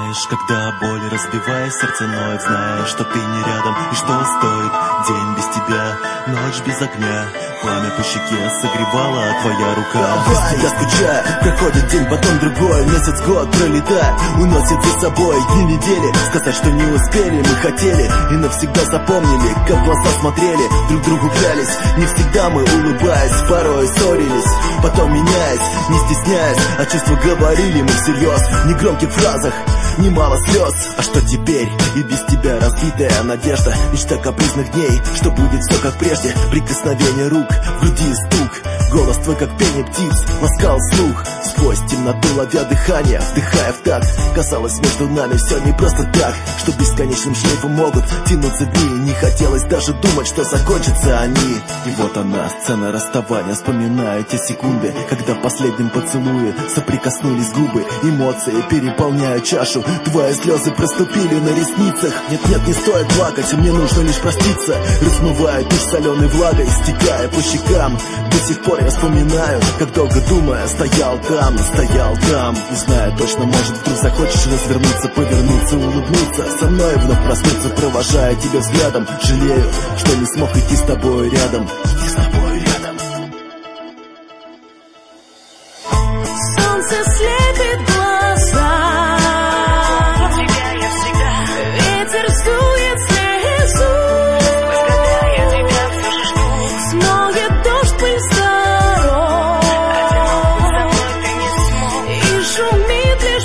знаешь, когда боль разбивает сердце ноет, знаешь, что ты не рядом и что стоит день без тебя, ночь без огня. Пламя по щеке согревала твоя рука. Без тебя скучаю, проходит день, потом другой, месяц, год пролетает, уносит за собой дни, недели. Сказать, что не успели, мы хотели и навсегда запомнили, как в глаза смотрели, друг другу клялись. Не всегда мы, улыбаясь, порой ссорились, потом меняясь, не стесняясь, а чувства говорили мы всерьез. В негромких фразах немало слез. А что теперь? И без тебя разбитая надежда, мечта капризных дней, что будет все как прежде. Прикосновение рук, в груди стук, голос твой, как пение птиц, ласкал слух. Сквозь темноту ловя дыхание, вдыхая в такт. Казалось, между нами все не просто так, что бесконечным шлейфом могут тянуться дни. Не хотелось даже думать, что закончатся они. И вот она, сцена расставания. Вспоминаю те секунды, когда в последнем поцелуе соприкоснулись губы. Эмоции переполняют чашу, твои слезы проступили на ресницах. Нет-нет, не стоит плакать, мне нужно лишь проститься. Размывает душ соленой влагой, стекая по щекам. До сих пор я вспоминаю, как долго думая, стоял там. Не знаю точно, может вдруг захочешь развернуться, повернуться, улыбнуться со мной, вновь проснуться, провожая тебя взглядом. Жалею, что не смог идти с тобой рядом. Солнце слепит глаза, тебя я всегда. Ветер сдует слезу, когда я тебя все же жду. Смоет дождь пыль сторон, ты не смог. И шумит лишь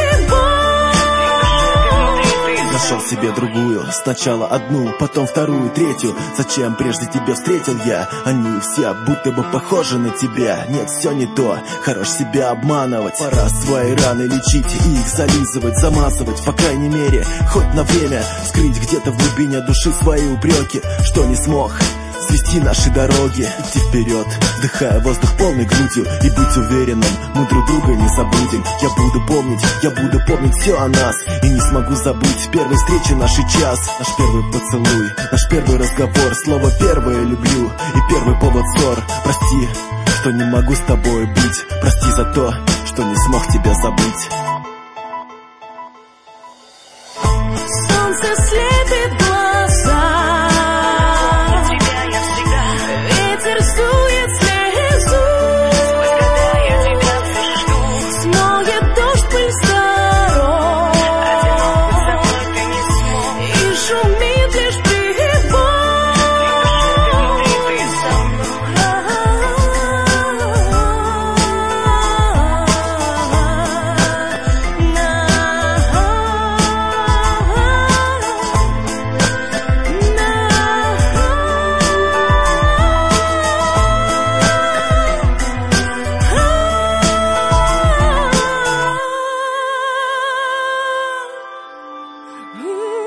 прибой. Нашел себе другую, сначала одну, потом вторую, третью. Зачем прежде тебя встретил я? Они все будто бы похожи на тебя. Нет, все не то, хорош себя обманывать. Пора свои раны лечить и их зализывать, замазывать, по крайней мере, хоть на время. Скрыть где-то в глубине души свои упреки, что не смог свести наши дороги. Идти вперед, вдыхая воздух полной грудью, и быть уверенным, мы друг друга не забудем. Я буду помнить все о нас, и не смогу забыть первой встречи, нашей час. Наш первый поцелуй, наш первый разговор, слово первое люблю и первый повод ссор. Прости, что не могу с тобой быть, прости за то, что не смог тебя забыть. Солнце слепит глаза, тебя я всегда. Ветер сдует слезу, когда я тебя все же жду. Смоет дождь пыль сторон, ты не смог. И шумит лишь прибой. Ты со mной.